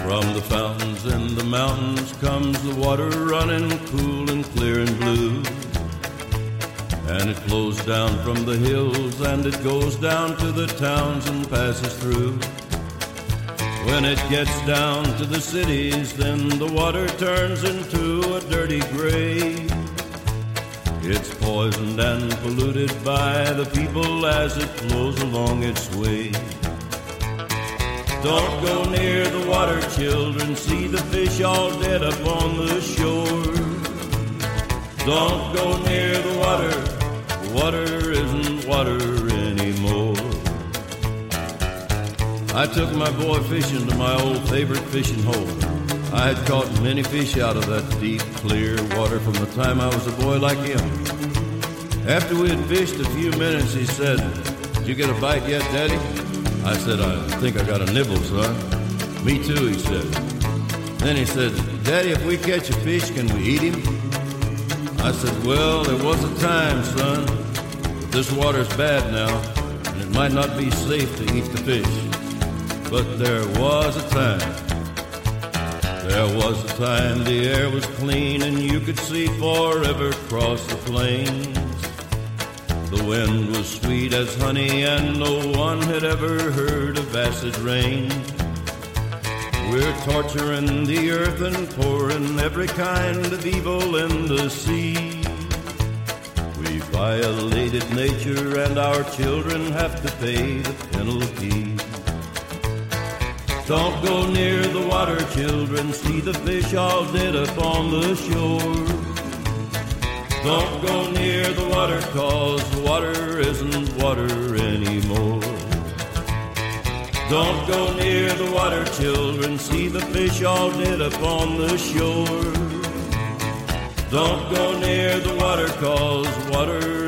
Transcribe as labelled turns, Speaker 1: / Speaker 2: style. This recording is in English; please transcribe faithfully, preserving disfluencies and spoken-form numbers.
Speaker 1: From the fountains in the mountains comes the water running cool and clear and blue. And it flows down from the hills and it goes down to the towns and passes through. When it gets down to the cities, then the water turns into a dirty gray. It's poisoned and polluted by the people as it flows along its way. Don't go near the water, children, see the fish all dead up on the shore. Don't go near the water, water isn't water anymore. I took my boy fishing to my old favorite fishing hole. I had caught many fish out of that deep, clear water from the time I was a boy like him. After we had fished a few minutes, he said, "Did you get a bite yet, Daddy?" I said, "I think I got a nibble, son." "Me too," he said. Then he said, "Daddy, if we catch a fish, can we eat him?" I said, "Well, there was a time, son, but this water's bad now, and it might not be safe to eat the fish. But there was a time. There was a time the air was clean and you could see forever across the plains. The wind was sweet as honey and no one had ever heard of acid rain. We're torturing the earth and pouring every kind of evil in the sea. We violated nature and our children have to pay the penalty. Don't go near the water, children, see the fish all dead up on the shore. Don't go near the water, cause water isn't water anymore. Don't go near the water, children, see the fish all dead up on the shore. Don't go near the water, cause water